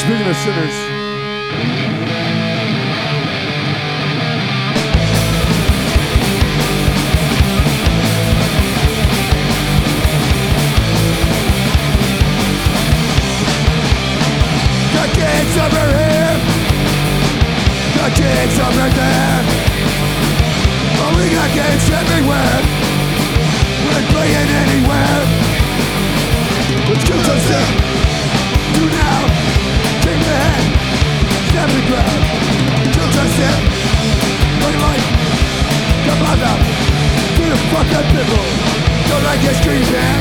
Speaking of sinners, the kids over here, the kids over there. Oh, we got kids everywhere. We're playing anywhere. Let's go to step. Do now. Take the head. Step the ground. Kill to step. Look like. Come on up. Do the fucking people. Don't like your screen band.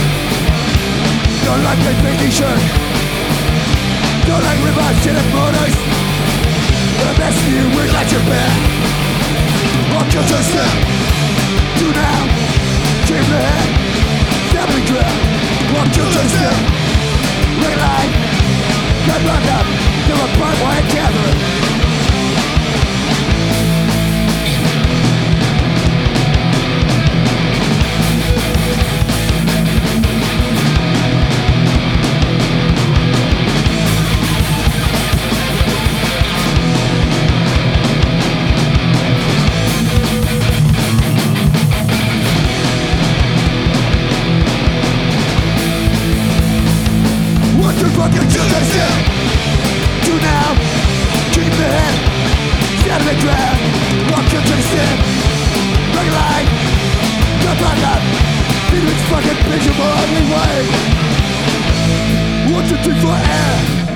Don't like the big t-shirt. Don't like rip-off shit at motors. The best of you, we're got your back. Walk your step. Do now. Change the head. Step the ground. Walk your step. Red light. Got round up. To a bright white gathering. Fucking kill yourself. Do now. Keep the head. Stand the ground. Walk your step. Break a line. Jump on up. Feed its fucking miserable ugly way. 1, 2, 3, 4, air.